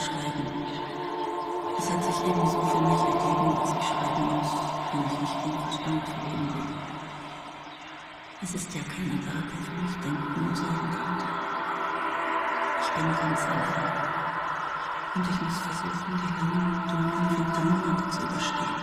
schreiben. Es hat sich ebenso für mich ergeben, dass ich schreiben muss, wenn ich nicht den Verstand verlieren will. Es ist ja keiner da, der für mich denken und sagen könnte. Ich bin ganz einfach. Und ich muss versuchen, die langen, dummen Wintermonate zu überstehen.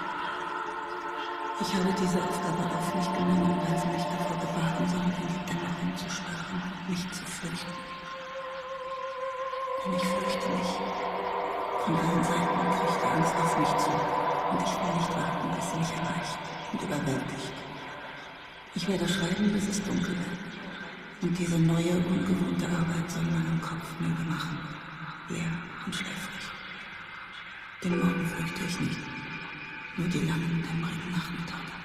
Ich habe diese Aufgabe auf mich genommen, weil sie mich davor bewahren soll, in die Dämmerung zu starren und mich zu fürchten. Denn ich fürchte mich. Von allen Seiten kriegt die Angst auf mich zu, und ich will nicht warten, bis sie mich erreicht und überwältigt. Ich werde schreiben, bis es dunkel wird. Und diese neue, ungewohnte Arbeit soll meinen Kopf müde machen, leer und schläfrig. Den Morgen fürchte ich nicht, nur die langen, dämmerigen Nachmittage.